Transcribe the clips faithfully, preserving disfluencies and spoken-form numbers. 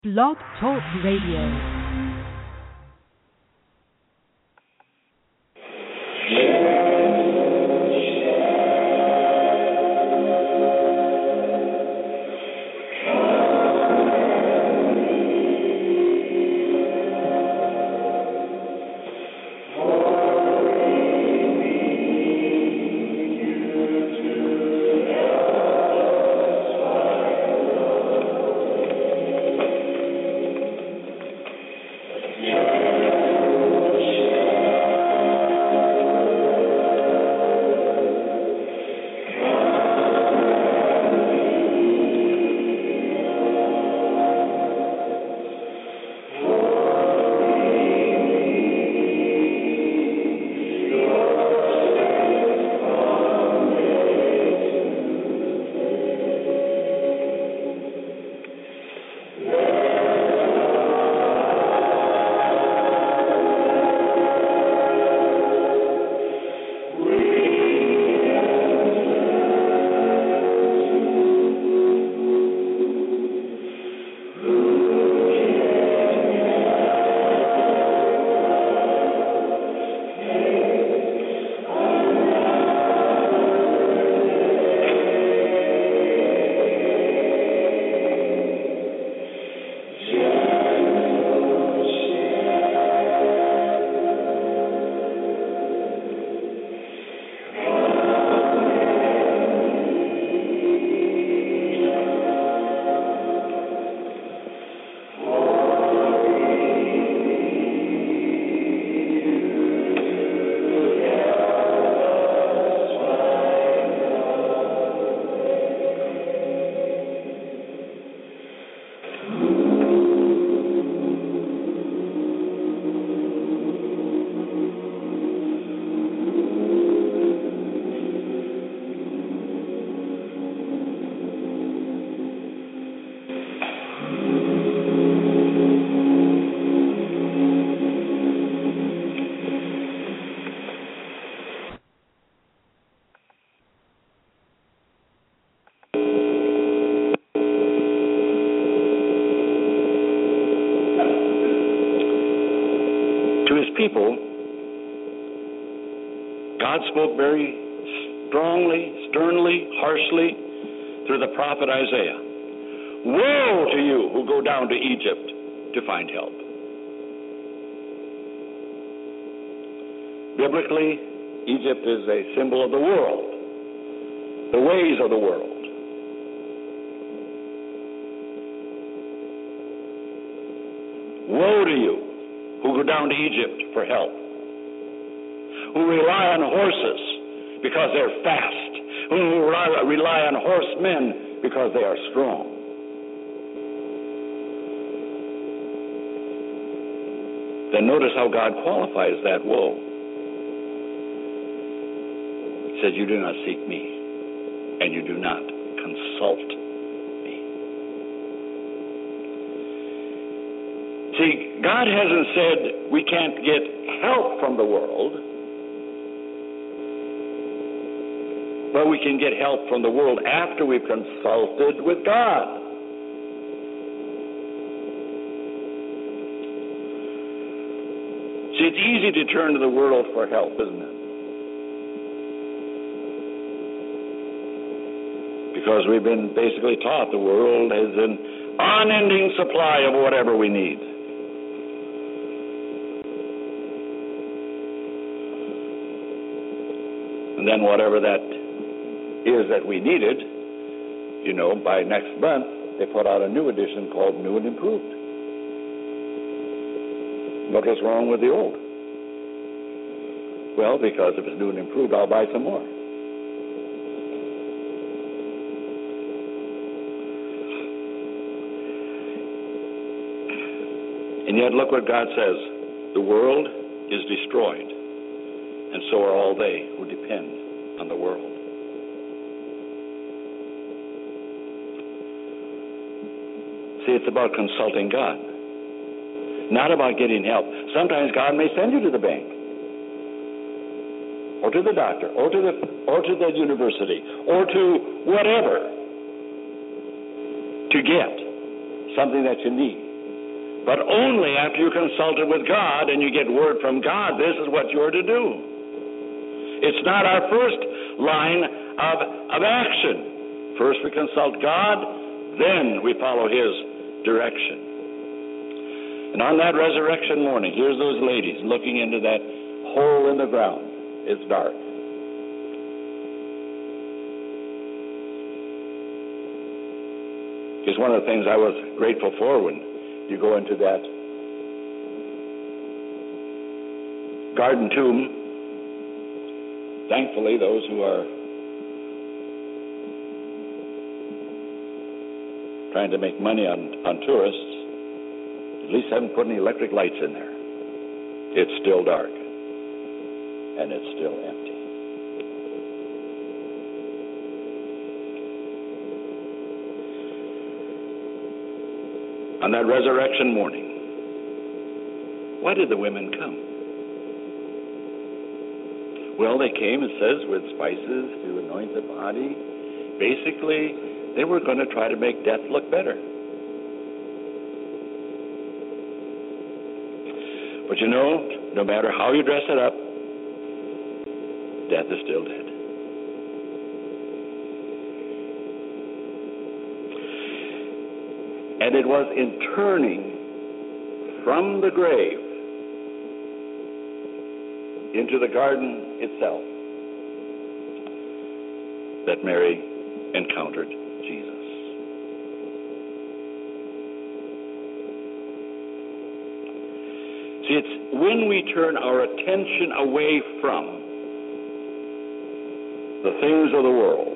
Blog Talk Radio. People, God spoke very strongly, sternly, harshly through the prophet Isaiah. Woe to you who go down to Egypt to find help. Biblically, Egypt is a symbol of the world, the ways of the world. Woe to you who go down to Egypt for help, who rely on horses because they're fast, who rely on horsemen because they are strong. Then notice how God qualifies that woe. He says, you do not seek me, and you do not consult me. See, God hasn't said we can't get help from the world, but we can get help from the world after we've consulted with God. See, it's easy to turn to the world for help, isn't it? Because we've been basically taught the world has an unending supply of whatever we need. And then whatever that is that we needed, you know, by next month, they put out a new edition called New and Improved. What was wrong with the old? Well, because if it's new and improved, I'll buy some more. And yet, look what God says. The world is destroyed, and so are all they who depend on the world. See, it's about consulting God, not about getting help. Sometimes God may send you to the bank, or to the doctor, or to the or to the university, or to whatever, to get something that you need. but only after you consulted with God and you get word from God, this is what you're to do. It's not our first line of, of action. First we consult God, then we follow His direction. And on that resurrection morning, here's those ladies looking into that hole in the ground. It's dark. It's one of the things I was grateful for when you go into that garden tomb. Thankfully, those who are trying to make money on, on tourists at least haven't put any electric lights in there. It's still dark, and it's still empty. On that resurrection morning, why did the women come? Well, they came, it says, with spices to anoint the body. Basically, they were going to try to make death look better. But you know, no matter how you dress it up, death is still dead. And it was in turning from the grave into the garden itself that Mary encountered Jesus. See, it's when we turn our attention away from the things of the world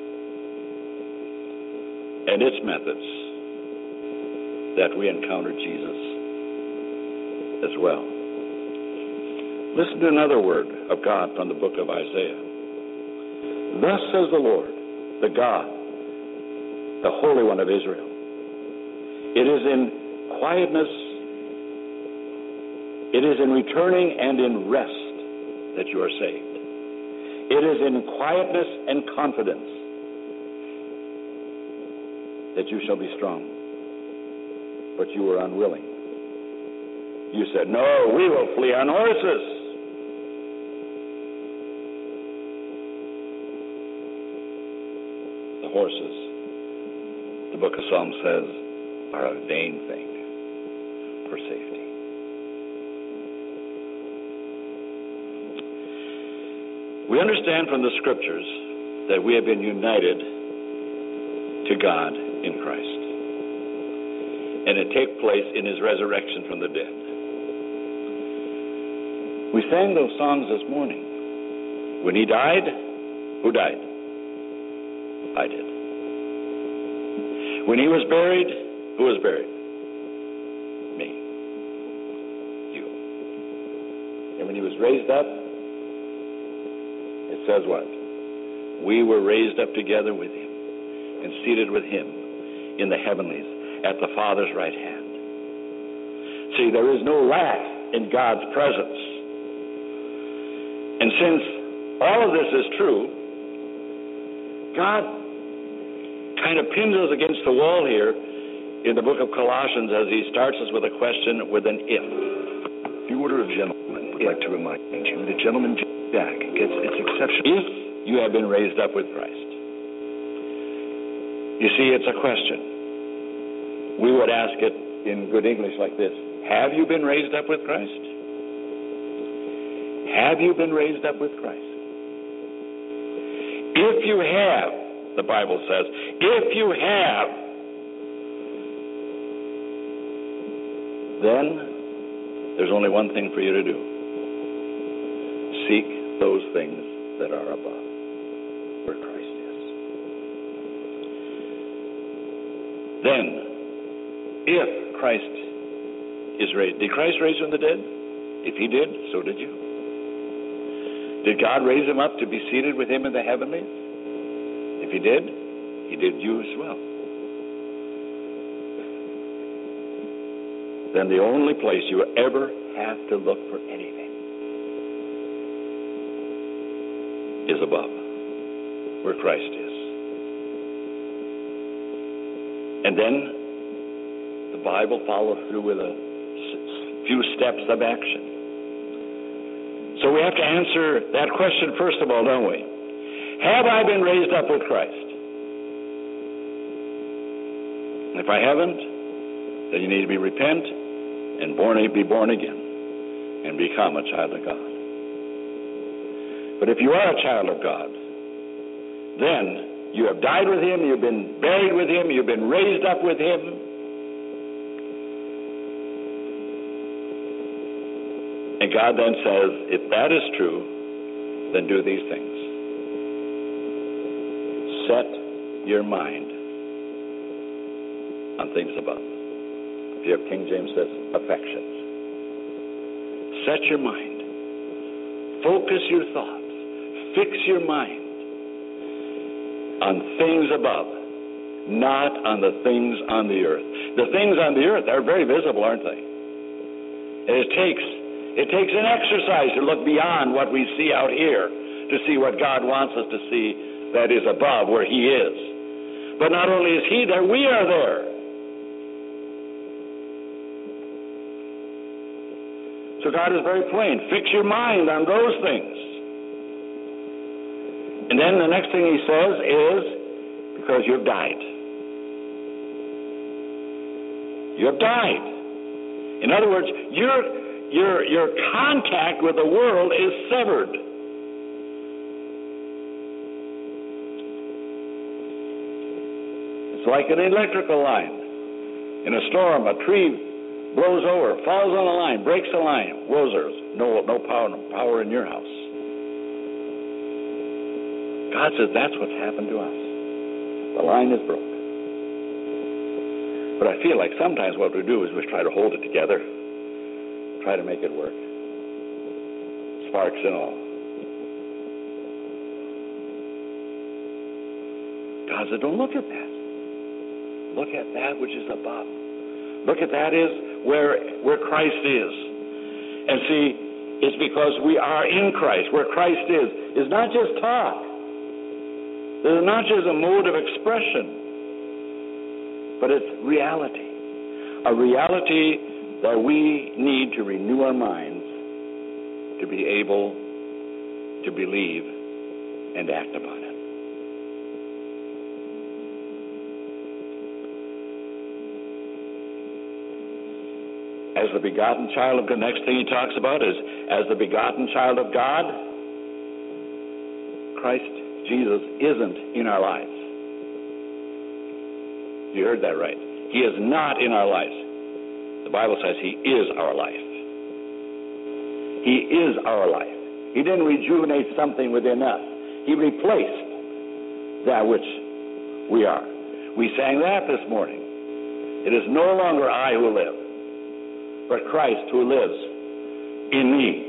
and its methods that we encounter Jesus as well. Listen to another word of God from the book of Isaiah. Thus says the Lord, the God, the Holy One of Israel. It is in quietness, it is in returning and in rest that you are saved. It is in quietness and confidence that you shall be strong. But you were unwilling. You said, no, we will flee on horses. The horses, the book of Psalms says, are a vain thing for safety. We understand from the scriptures that we have been united to God in Christ. And it took place in His resurrection from the dead. We sang those songs this morning. When He died, who died? I did. When He was buried, who was buried? Me. You. And when He was raised up, it says what? We were raised up together with Him and seated with Him in the heavenlies at the Father's right hand. See, there is no lack in God's presence. And since all of this is true, God kind of pins us against the wall here in the book of Colossians as He starts us with a question with an if. The order of gentlemen would like to remind you that Gentleman Jack gets its exception. If you have been raised up with Christ. You see, it's a question. We would ask it in good English like this. Have you been raised up with Christ? Have you been raised up with Christ? If you have, the Bible says, if you have, then there's only one thing for you to do. Seek those things that are above, where Christ is. Then, if Christ is raised, did Christ raise from the dead? If He did, so did you. Did God raise Him up to be seated with Him in the heavenlies? If He did, He did you as well. Then the only place you ever have to look for anything is above, where Christ is. And then the the Bible follows through with a few steps of action. So we have to answer that question first of all, don't we? Have I been raised up with Christ? If I haven't, then you need to be repent and born, be born again and become a child of God. But if you are a child of God, then you have died with him, you've been buried with him, you've been raised up with him. And God then says, if that is true, then do these things. Set your mind on things above. If you have King James, says affections. Set your mind. Focus your thoughts. Fix your mind on things above, not on the things on the earth. The things on the earth are very visible, aren't they? And it takes it takes an exercise to look beyond what we see out here to see what God wants us to see that is above where he is. But not only is he there, we are there. So God is very plain. Fix your mind on those things. And then the next thing he says is, because you've died. You have died. In other words, your, your, your contact with the world is severed. It's like an electrical line. In a storm, a tree blows over, falls on the line, breaks the line. Wozers, no, no power, no power in your house. God says that's what's happened to us. The line is broke. But I feel like sometimes what we do is we try to hold it together, try to make it work. Sparks and all. God said, don't look at that. Look at that which is above. Look at that is where, where Christ is. And see, it's because we are in Christ. Where Christ is, is not just talk. It's not just a mode of expression, but it's reality. A reality that we need to renew our minds to be able to believe and act upon it. As the begotten child of God, the next thing he talks about is, as the begotten child of God, Christ Jesus isn't in our lives. You heard that right. He is not in our lives. The Bible says he is our life. He is our life. He didn't rejuvenate something within us. He replaced that which we are. We sang that this morning. It is no longer I who live, but Christ who lives in me.